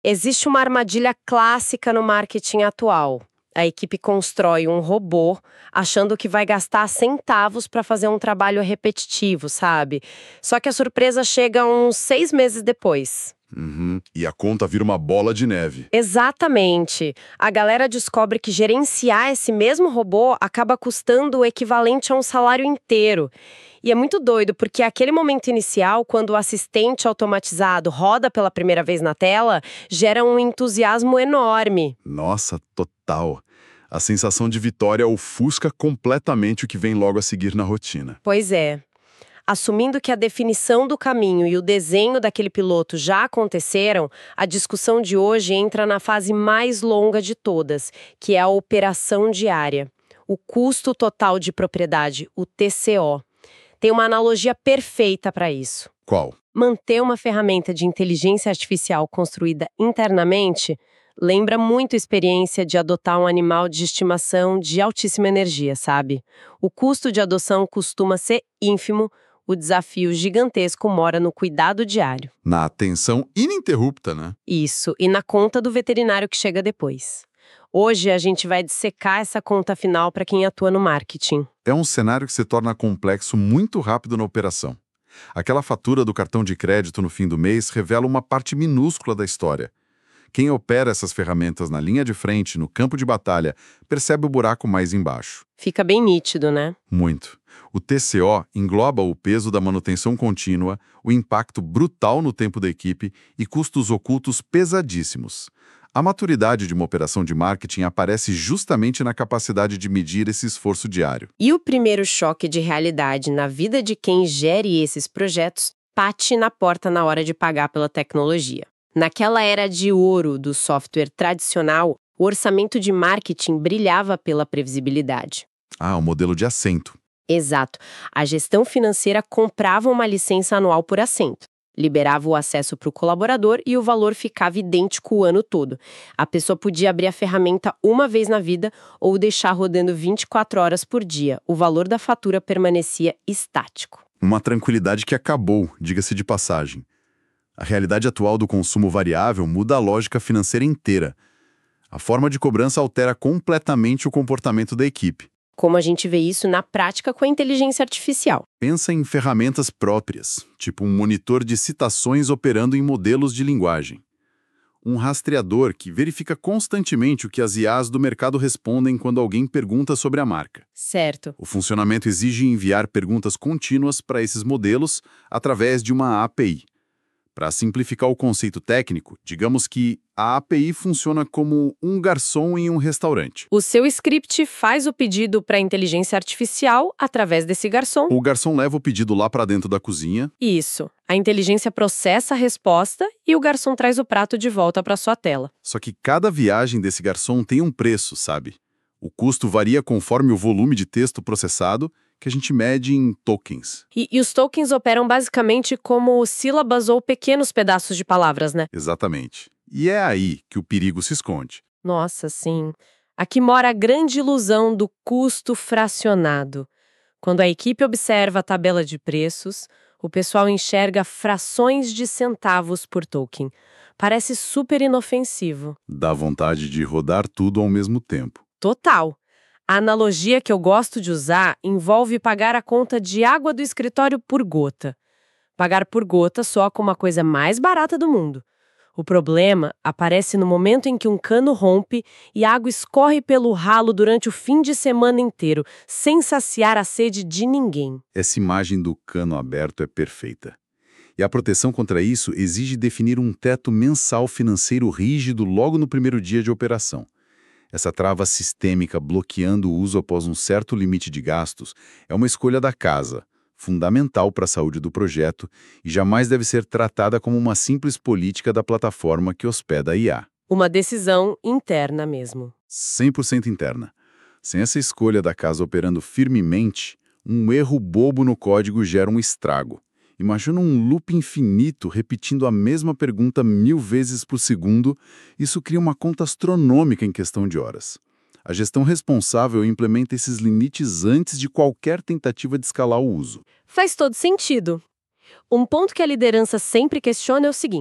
Existe uma armadilha clássica no marketing atual. A equipe constrói um robô achando que vai gastar centavos para fazer um trabalho repetitivo, sabe? Só que a surpresa chega uns 6 meses depois. Uhum. E a conta vira uma bola de neve. Exatamente. A galera descobre que gerenciar esse mesmo robô acaba custando o equivalente a um salário inteiro. E é muito doido, porque aquele momento inicial, quando o assistente automatizado roda pela primeira vez na tela, gera um entusiasmo enorme. Nossa, total. A sensação de vitória ofusca completamente o que vem logo a seguir na rotina. Pois é. Assumindo que a definição do caminho e o desenho daquele piloto já aconteceram, a discussão de hoje entra na fase mais longa de todas, que é a operação diária. O custo total de propriedade, o TCO. Tem uma analogia perfeita para isso. Qual? Manter uma ferramenta de inteligência artificial construída internamente lembra muito a experiência de adotar um animal de estimação de altíssima energia, sabe? O custo de adoção costuma ser ínfimo, o desafio gigantesco mora no cuidado diário. Na atenção ininterrupta, né? Isso, e na conta do veterinário que chega depois. Hoje a gente vai dissecar essa conta final para quem atua no marketing. É um cenário que se torna complexo muito rápido na operação. Aquela fatura do cartão de crédito no fim do mês revela uma parte minúscula da história. Quem opera essas ferramentas na linha de frente, no campo de batalha, percebe o buraco mais embaixo. Fica bem nítido, né? Muito. O TCO engloba o peso da manutenção contínua, o impacto brutal no tempo da equipe e custos ocultos pesadíssimos. A maturidade de uma operação de marketing aparece justamente na capacidade de medir esse esforço diário. E o primeiro choque de realidade na vida de quem gere esses projetos bate na porta na hora de pagar pela tecnologia. Naquela era de ouro do software tradicional, o orçamento de marketing brilhava pela previsibilidade. Ah, o modelo de assento. Exato. A gestão financeira comprava uma licença anual por assento. Liberava o acesso para o colaborador e o valor ficava idêntico o ano todo. A pessoa podia abrir a ferramenta uma vez na vida ou deixar rodando 24 horas por dia. O valor da fatura permanecia estático. Uma tranquilidade que acabou, diga-se de passagem. A realidade atual do consumo variável muda a lógica financeira inteira. A forma de cobrança altera completamente o comportamento da equipe. Como a gente vê isso na prática com a inteligência artificial. Pensa em ferramentas próprias, tipo um monitor de citações operando em modelos de linguagem. Um rastreador que verifica constantemente o que as IAs do mercado respondem quando alguém pergunta sobre a marca. Certo. O funcionamento exige enviar perguntas contínuas para esses modelos através de uma API. Para simplificar o conceito técnico, digamos que a API funciona como um garçom em um restaurante. O seu script faz o pedido para a inteligência artificial através desse garçom. O garçom leva o pedido lá para dentro da cozinha. Isso. A inteligência processa a resposta e o garçom traz o prato de volta para sua tela. Só que cada viagem desse garçom tem um preço, sabe? O custo varia conforme o volume de texto processado, que a gente mede em tokens. E os tokens operam basicamente como sílabas ou pequenos pedaços de palavras, né? Exatamente. E é aí que o perigo se esconde. Nossa, sim. Aqui mora a grande ilusão do custo fracionado. Quando a equipe observa a tabela de preços, o pessoal enxerga frações de centavos por token. Parece super inofensivo. Dá vontade de rodar tudo ao mesmo tempo. Total. A analogia que eu gosto de usar envolve pagar a conta de água do escritório por gota. Pagar por gota soa como a coisa mais barata do mundo. O problema aparece no momento em que um cano rompe e a água escorre pelo ralo durante o fim de semana inteiro, sem saciar a sede de ninguém. Essa imagem do cano aberto é perfeita. E a proteção contra isso exige definir um teto mensal financeiro rígido logo no primeiro dia de operação. Essa trava sistêmica bloqueando o uso após um certo limite de gastos é uma escolha da casa, fundamental para a saúde do projeto e jamais deve ser tratada como uma simples política da plataforma que hospeda a IA. Uma decisão interna mesmo. 100% interna. Sem essa escolha da casa operando firmemente, um erro bobo no código gera um estrago. Imagina um loop infinito repetindo a mesma pergunta 1000 vezes por segundo. Isso cria uma conta astronômica em questão de horas. A gestão responsável implementa esses limites antes de qualquer tentativa de escalar o uso. Faz todo sentido. Um ponto que a liderança sempre questiona é o seguinte: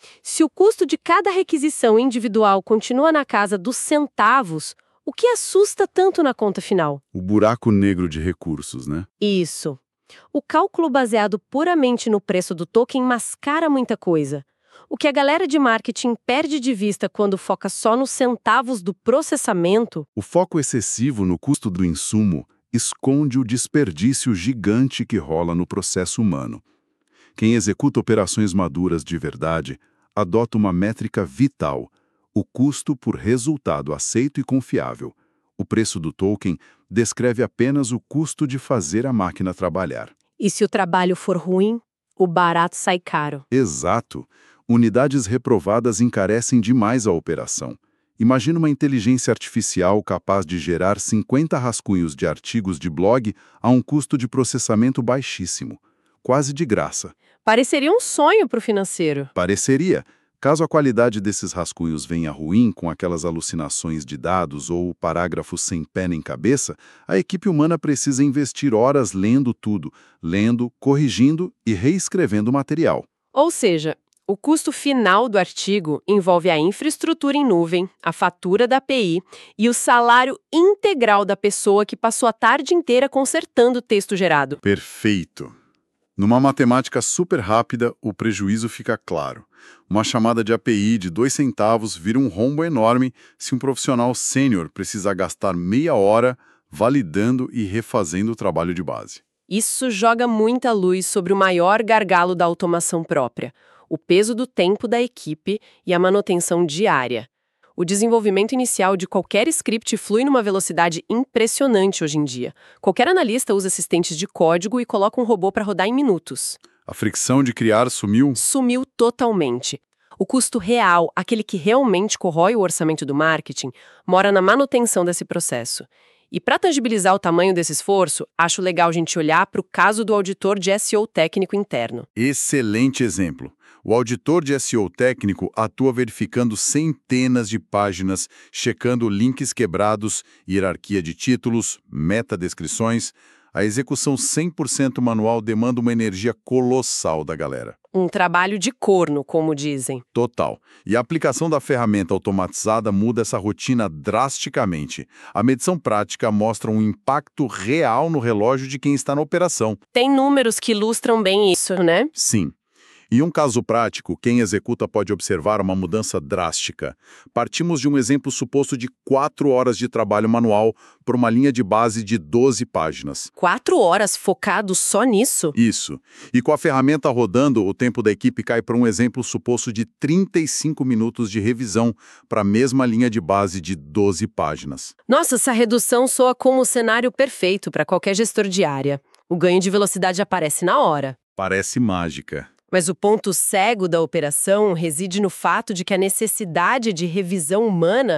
Se o custo de cada requisição individual continua na casa dos centavos, o que assusta tanto na conta final? O buraco negro de recursos, né? Isso. O cálculo baseado puramente no preço do token mascara muita coisa. O que a galera de marketing perde de vista quando foca só nos centavos do processamento. O foco excessivo no custo do insumo esconde o desperdício gigante que rola no processo humano. Quem executa operações maduras de verdade adota uma métrica vital: o custo por resultado aceito e confiável. O preço do token descreve apenas o custo de fazer a máquina trabalhar. E se o trabalho for ruim, o barato sai caro. Exato. Unidades reprovadas encarecem demais a operação. Imagina uma inteligência artificial capaz de gerar 50 rascunhos de artigos de blog a um custo de processamento baixíssimo, quase de graça. Pareceria um sonho para o financeiro. Pareceria. Caso a qualidade desses rascunhos venha ruim, com aquelas alucinações de dados ou parágrafos sem pé nem cabeça, a equipe humana precisa investir horas lendo tudo, corrigindo e reescrevendo o material. Ou seja, o custo final do artigo envolve a infraestrutura em nuvem, a fatura da API e o salário integral da pessoa que passou a tarde inteira consertando o texto gerado. Perfeito. Numa matemática super rápida, o prejuízo fica claro. Uma chamada de API de 2 centavos vira um rombo enorme se um profissional sênior precisar gastar meia hora validando e refazendo o trabalho de base. Isso joga muita luz sobre o maior gargalo da automação própria: o peso do tempo da equipe e a manutenção diária. O desenvolvimento inicial de qualquer script flui numa velocidade impressionante hoje em dia. Qualquer analista usa assistentes de código e coloca um robô para rodar em minutos. A fricção de criar sumiu? Sumiu totalmente. O custo real, aquele que realmente corrói o orçamento do marketing, mora na manutenção desse processo. E para tangibilizar o tamanho desse esforço, acho legal a gente olhar para o caso do auditor de SEO técnico interno. Excelente exemplo. O auditor de SEO técnico atua verificando centenas de páginas, checando links quebrados, hierarquia de títulos, metadescrições. A execução 100% manual demanda uma energia colossal da galera. Um trabalho de corno, como dizem. Total. E a aplicação da ferramenta automatizada muda essa rotina drasticamente. A medição prática mostra um impacto real no relógio de quem está na operação. Tem números que ilustram bem isso, né? Sim. Em um caso prático, quem executa pode observar uma mudança drástica. Partimos de um exemplo suposto de 4 horas de trabalho manual por uma linha de base de 12 páginas. 4 horas focado só nisso? Isso. E com a ferramenta rodando, o tempo da equipe cai para um exemplo suposto de 35 minutos de revisão para a mesma linha de base de 12 páginas. Nossa, essa redução soa como o cenário perfeito para qualquer gestor de área. O ganho de velocidade aparece na hora. Parece mágica. Mas o ponto cego da operação reside no fato de que a necessidade de revisão humana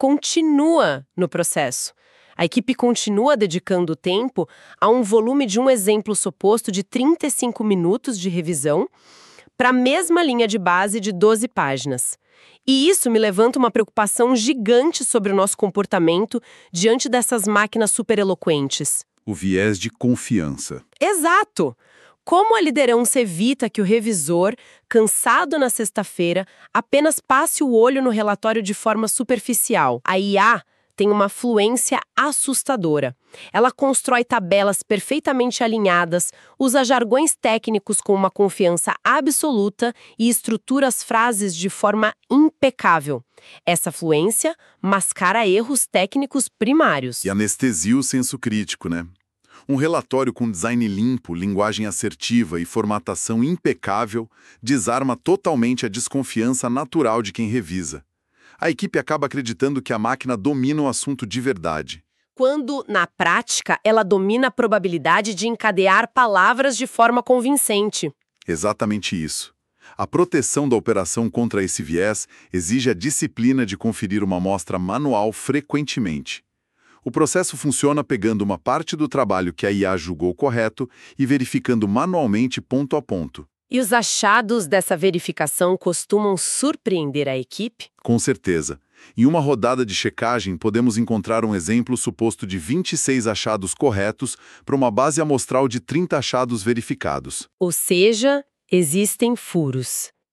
continua no processo. A equipe continua dedicando tempo a um volume de um exemplo suposto de 35 minutos de revisão para a mesma linha de base de 12 páginas. E isso me levanta uma preocupação gigante sobre o nosso comportamento diante dessas máquinas supereloquentes. O viés de confiança. Exato! Como a liderança evita que o revisor, cansado na sexta-feira, apenas passe o olho no relatório de forma superficial? A IA tem uma fluência assustadora. Ela constrói tabelas perfeitamente alinhadas, usa jargões técnicos com uma confiança absoluta e estrutura as frases de forma impecável. Essa fluência mascara erros técnicos primários. E anestesia o senso crítico, né? Um relatório com design limpo, linguagem assertiva e formatação impecável desarma totalmente a desconfiança natural de quem revisa. A equipe acaba acreditando que a máquina domina o assunto de verdade. Quando, na prática, ela domina a probabilidade de encadear palavras de forma convincente. Exatamente isso. A proteção da operação contra esse viés exige a disciplina de conferir uma amostra manual frequentemente. O processo funciona pegando uma parte do trabalho que a IA julgou correto e verificando manualmente ponto a ponto. E os achados dessa verificação costumam surpreender a equipe? Com certeza. Em uma rodada de checagem, podemos encontrar um exemplo suposto de 26 achados corretos para uma base amostral de 30 achados verificados. Ou seja, existem furos.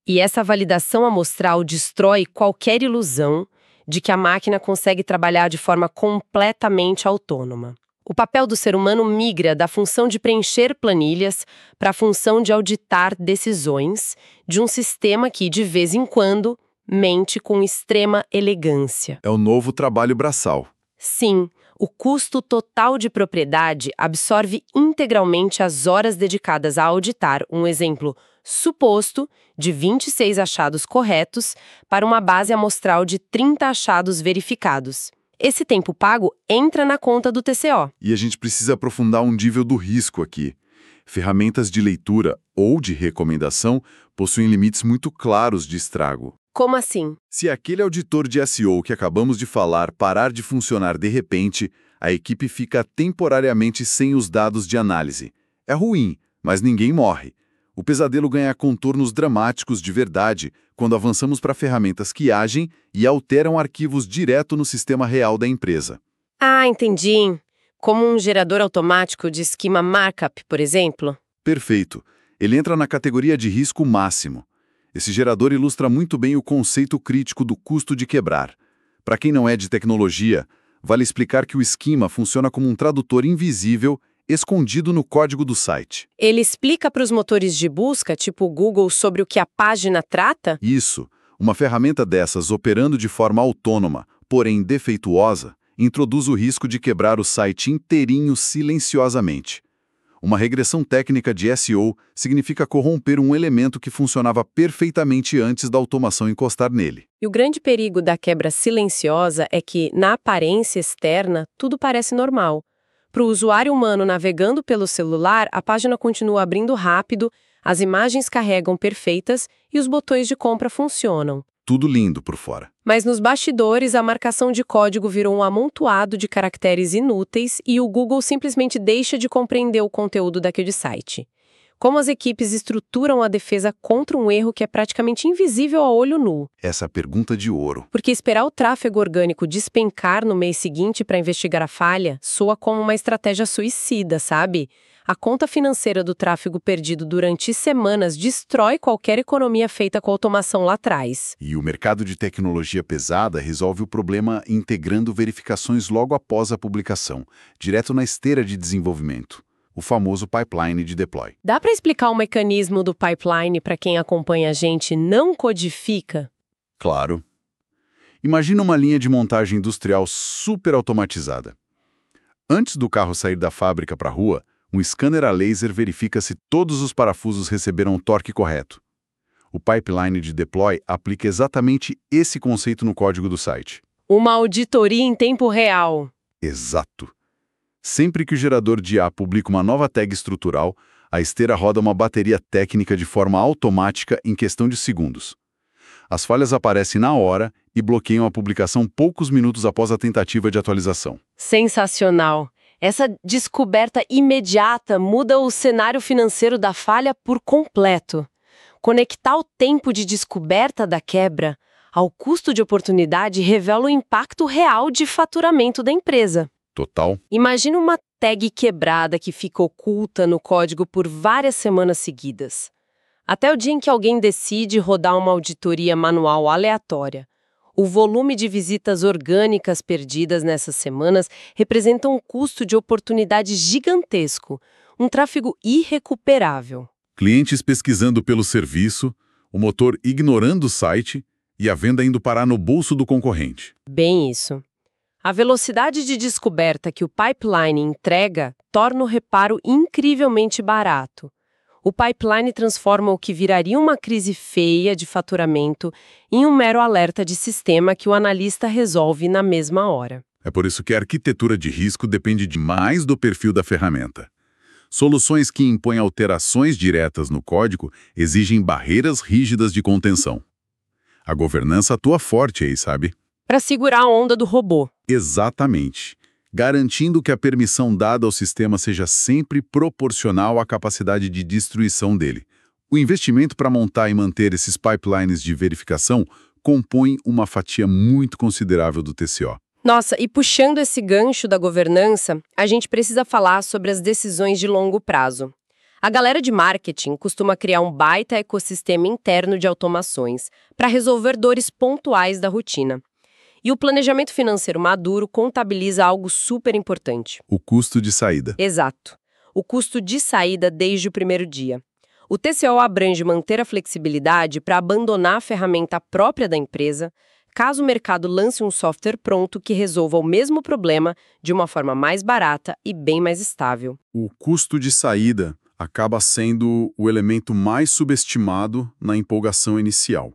E essa validação amostral destrói qualquer ilusão de que a máquina consegue trabalhar de forma completamente autônoma. O papel do ser humano migra da função de preencher planilhas para a função de auditar decisões de um sistema que, de vez em quando, mente com extrema elegância. É o novo trabalho braçal. Sim, o custo total de propriedade absorve integralmente as horas dedicadas a auditar um exemplo suposto de 26 achados corretos para uma base amostral de 30 achados verificados. Esse tempo pago entra na conta do TCO. E a gente precisa aprofundar um nível do risco aqui. Ferramentas de leitura ou de recomendação possuem limites muito claros de estrago. Como assim? Se aquele auditor de SEO que acabamos de falar parar de funcionar de repente, a equipe fica temporariamente sem os dados de análise. É ruim, mas ninguém morre. O pesadelo ganha contornos dramáticos de verdade quando avançamos para ferramentas que agem e alteram arquivos direto no sistema real da empresa. Ah, entendi. Como um gerador automático de esquema markup, por exemplo? Perfeito. Ele entra na categoria de risco máximo. Esse gerador ilustra muito bem o conceito crítico do custo de quebrar. Para quem não é de tecnologia, vale explicar que o esquema funciona como um tradutor invisível escondido no código do site. Ele explica para os motores de busca, tipo o Google, sobre o que a página trata? Isso. Uma ferramenta dessas operando de forma autônoma, porém defeituosa, introduz o risco de quebrar o site inteirinho silenciosamente. Uma regressão técnica de SEO significa corromper um elemento que funcionava perfeitamente antes da automação encostar nele. E o grande perigo da quebra silenciosa é que, na aparência externa, tudo parece normal. Para o usuário humano navegando pelo celular, a página continua abrindo rápido, as imagens carregam perfeitas e os botões de compra funcionam. Tudo lindo por fora. Mas nos bastidores, a marcação de código virou um amontoado de caracteres inúteis e o Google simplesmente deixa de compreender o conteúdo daquele site. Como as equipes estruturam a defesa contra um erro que é praticamente invisível a olho nu? Essa pergunta de ouro. Porque esperar o tráfego orgânico despencar no mês seguinte para investigar a falha soa como uma estratégia suicida, sabe? A conta financeira do tráfego perdido durante semanas destrói qualquer economia feita com automação lá atrás. E o mercado de tecnologia pesada resolve o problema integrando verificações logo após a publicação, direto na esteira de desenvolvimento. O famoso pipeline de deploy. Dá para explicar o mecanismo do pipeline para quem acompanha a gente e não codifica? Claro. Imagina uma linha de montagem industrial super automatizada. Antes do carro sair da fábrica para a rua, um scanner a laser verifica se todos os parafusos receberam o torque correto. O pipeline de deploy aplica exatamente esse conceito no código do site. Uma auditoria em tempo real. Exato. Sempre que o gerador de IA publica uma nova tag estrutural, a esteira roda uma bateria técnica de forma automática em questão de segundos. As falhas aparecem na hora e bloqueiam a publicação poucos minutos após a tentativa de atualização. Sensacional! Essa descoberta imediata muda o cenário financeiro da falha por completo. Conectar o tempo de descoberta da quebra ao custo de oportunidade revela o impacto real de faturamento da empresa. Total. Imagina uma tag quebrada que fica oculta no código por várias semanas seguidas. Até o dia em que alguém decide rodar uma auditoria manual aleatória. O volume de visitas orgânicas perdidas nessas semanas representa um custo de oportunidade gigantesco, um tráfego irrecuperável. Clientes pesquisando pelo serviço, o motor ignorando o site e a venda indo parar no bolso do concorrente. Bem isso. A velocidade de descoberta que o pipeline entrega torna o reparo incrivelmente barato. O pipeline transforma o que viraria uma crise feia de faturamento em um mero alerta de sistema que o analista resolve na mesma hora. É por isso que a arquitetura de risco depende demais do perfil da ferramenta. Soluções que impõem alterações diretas no código exigem barreiras rígidas de contenção. A governança atua forte aí, sabe? Para segurar a onda do robô. Exatamente. Garantindo que a permissão dada ao sistema seja sempre proporcional à capacidade de destruição dele. O investimento para montar e manter esses pipelines de verificação compõe uma fatia muito considerável do TCO. Nossa, e puxando esse gancho da governança, a gente precisa falar sobre as decisões de longo prazo. A galera de marketing costuma criar um baita ecossistema interno de automações para resolver dores pontuais da rotina. E o planejamento financeiro maduro contabiliza algo super importante. O custo de saída. Exato. O custo de saída desde o primeiro dia. O TCO abrange manter a flexibilidade para abandonar a ferramenta própria da empresa, caso o mercado lance um software pronto que resolva o mesmo problema de uma forma mais barata e bem mais estável. O custo de saída acaba sendo o elemento mais subestimado na empolgação inicial.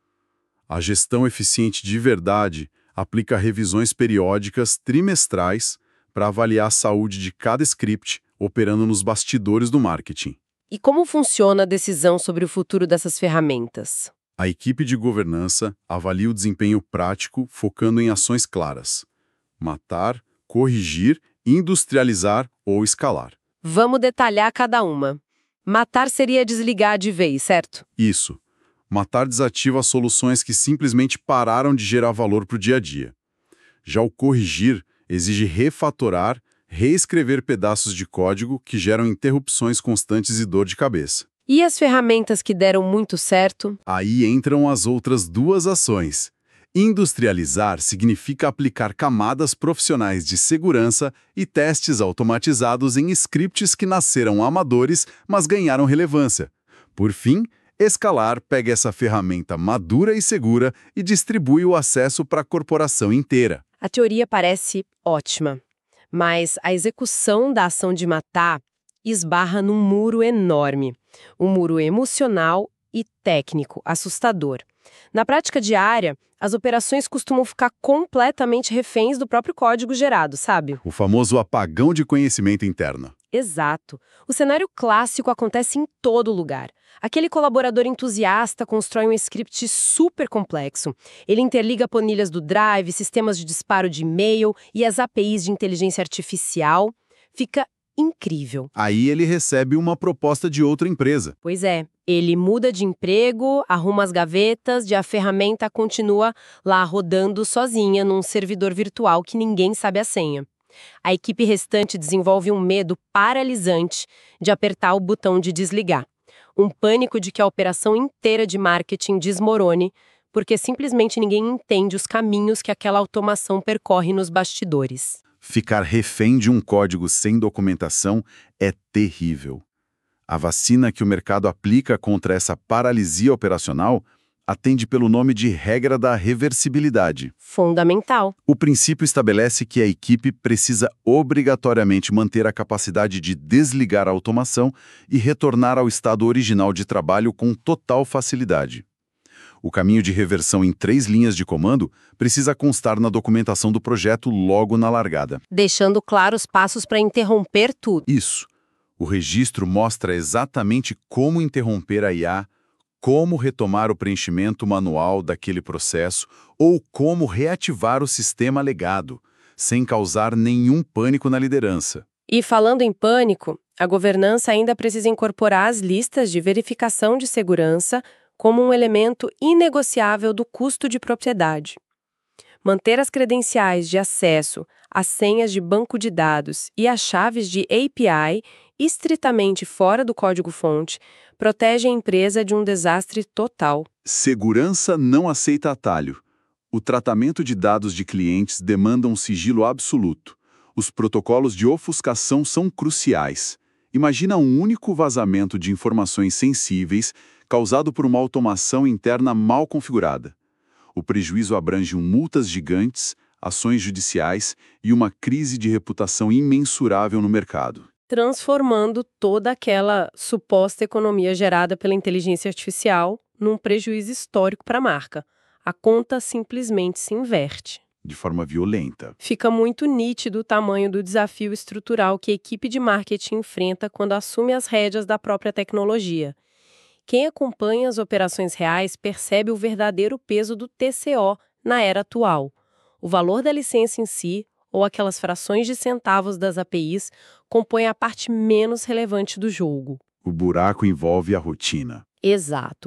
A gestão eficiente de verdade aplica revisões periódicas trimestrais para avaliar a saúde de cada script operando nos bastidores do marketing. E como funciona a decisão sobre o futuro dessas ferramentas? A equipe de governança avalia o desempenho prático focando em ações claras: matar, corrigir, industrializar ou escalar. Vamos detalhar cada uma. Matar seria desligar de vez, certo? Isso. Matar desativa as soluções que simplesmente pararam de gerar valor para o dia a dia. Já o corrigir exige refatorar, reescrever pedaços de código que geram interrupções constantes e dor de cabeça. E as ferramentas que deram muito certo? Aí entram as outras duas ações. Industrializar significa aplicar camadas profissionais de segurança e testes automatizados em scripts que nasceram amadores, mas ganharam relevância. Por fim, escalar pega essa ferramenta madura e segura e distribui o acesso para a corporação inteira. A teoria parece ótima, mas a execução da ação de matar esbarra num muro enorme. Um muro emocional e técnico, assustador. Na prática diária, as operações costumam ficar completamente reféns do próprio código gerado, sabe? O famoso apagão de conhecimento interno. Exato. O cenário clássico acontece em todo lugar. Aquele colaborador entusiasta constrói um script super complexo. Ele interliga planilhas do Drive, sistemas de disparo de e-mail e as APIs de inteligência artificial. Fica incrível. Aí ele recebe uma proposta de outra empresa. Pois é, ele muda de emprego, arruma as gavetas e a ferramenta continua lá rodando sozinha num servidor virtual que ninguém sabe a senha. A equipe restante desenvolve um medo paralisante de apertar o botão de desligar. Um pânico de que a operação inteira de marketing desmorone, porque simplesmente ninguém entende os caminhos que aquela automação percorre nos bastidores. Ficar refém de um código sem documentação é terrível. A vacina que o mercado aplica contra essa paralisia operacional atende pelo nome de regra da reversibilidade. Fundamental. O princípio estabelece que a equipe precisa obrigatoriamente manter a capacidade de desligar a automação e retornar ao estado original de trabalho com total facilidade. O caminho de reversão em 3 linhas de comando precisa constar na documentação do projeto logo na largada. Deixando claro os passos para interromper tudo. Isso. O registro mostra exatamente como interromper a IA, como retomar o preenchimento manual daquele processo ou como reativar o sistema legado, sem causar nenhum pânico na liderança. E falando em pânico, a governança ainda precisa incorporar as listas de verificação de segurança como um elemento inegociável do custo de propriedade. Manter as credenciais de acesso, as senhas de banco de dados e as chaves de API estritamente fora do código-fonte protege a empresa de um desastre total. Segurança não aceita atalho. O tratamento de dados de clientes demanda um sigilo absoluto. Os protocolos de ofuscação são cruciais. Imagina um único vazamento de informações sensíveis causado por uma automação interna mal configurada. O prejuízo abrange multas gigantes, ações judiciais e uma crise de reputação imensurável no mercado. Transformando toda aquela suposta economia gerada pela inteligência artificial num prejuízo histórico para a marca. A conta simplesmente se inverte. De forma violenta. Fica muito nítido o tamanho do desafio estrutural que a equipe de marketing enfrenta quando assume as rédeas da própria tecnologia. Quem acompanha as operações reais percebe o verdadeiro peso do TCO na era atual. O valor da licença em si, ou aquelas frações de centavos das APIs, compõem a parte menos relevante do jogo. O buraco envolve a rotina. Exato.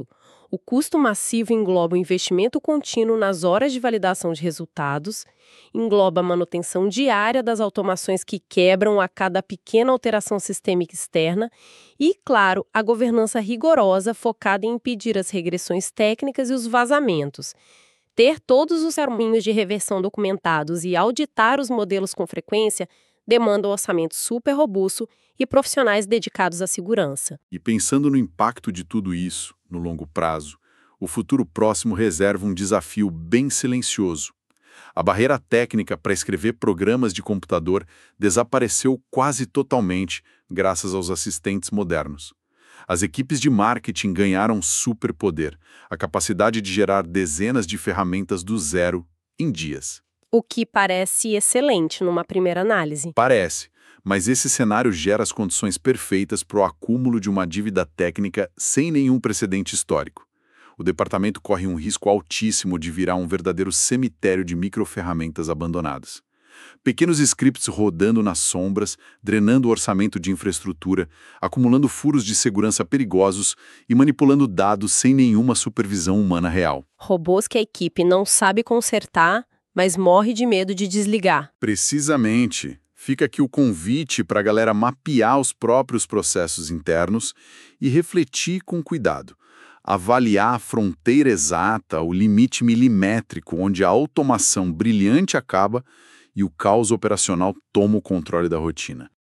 O custo massivo engloba o investimento contínuo nas horas de validação de resultados, engloba a manutenção diária das automações que quebram a cada pequena alteração sistêmica externa e, claro, a governança rigorosa focada em impedir as regressões técnicas e os vazamentos. Ter todos os caminhos de reversão documentados e auditar os modelos com frequência demanda um orçamento super robusto e profissionais dedicados à segurança. E pensando no impacto de tudo isso, no longo prazo, o futuro próximo reserva um desafio bem silencioso. A barreira técnica para escrever programas de computador desapareceu quase totalmente graças aos assistentes modernos. As equipes de marketing ganharam superpoder, a capacidade de gerar dezenas de ferramentas do zero em dias. O que parece excelente numa primeira análise. Parece, mas esse cenário gera as condições perfeitas para o acúmulo de uma dívida técnica sem nenhum precedente histórico. O departamento corre um risco altíssimo de virar um verdadeiro cemitério de microferramentas abandonadas. Pequenos scripts rodando nas sombras, drenando o orçamento de infraestrutura, acumulando furos de segurança perigosos e manipulando dados sem nenhuma supervisão humana real. Robôs que a equipe não sabe consertar, mas morre de medo de desligar. Precisamente. Fica aqui o convite para a galera mapear os próprios processos internos e refletir com cuidado. Avaliar a fronteira exata, o limite milimétrico onde a automação brilhante acaba e o caos operacional toma o controle da rotina.